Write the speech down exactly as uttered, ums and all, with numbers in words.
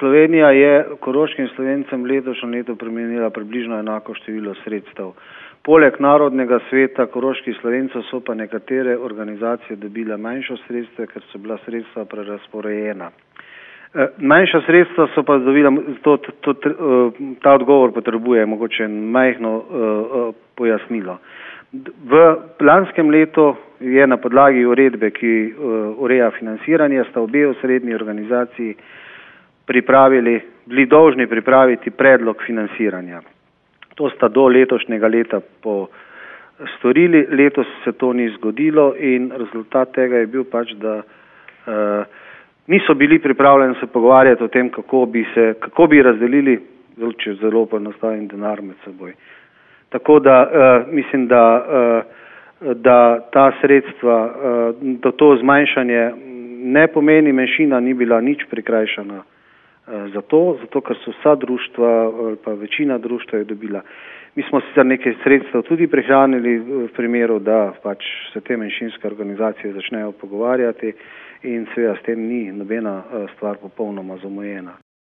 Slovenija je koroškim Slovencem letošnjem letu premenila približno enako število sredstev. Poleg Narodnega sveta koroških Slovencev so pa nekatere organizacije dobile manjša sredstva, ker so bila sredstva prerazporejena. Manjša sredstva so pa dobila, to, to, to, ta odgovor potrebuje mogoče majhno uh, pojasnilo. V lanskem letu je na podlagi uredbe, ki uh, ureja financiranje, sta obe osrednji organizaciji pripravili, bili dolžni pripraviti predlog financiranja. To sta do letošnjega leta postorili, letos se to ni zgodilo in rezultat tega je bil pač, da uh, niso bili pripravljeni se pogovarjati o tem, kako bi, se, kako bi razdelili, če zelo poenostavim, denar med seboj. Tako da uh, mislim, da, uh, da ta sredstva, uh, da to zmanjšanje ne pomeni, menšina ni bila nič prikrajšana uh, za to, zato ker so vsa društva, ali pa večina društva je dobila. Mi smo sicer nekaj sredstev tudi prihranili v primeru, da pač se te manjšinske organizacije začnejo pogovarjati in seveda s tem ni nobena stvar popolnoma zamujena.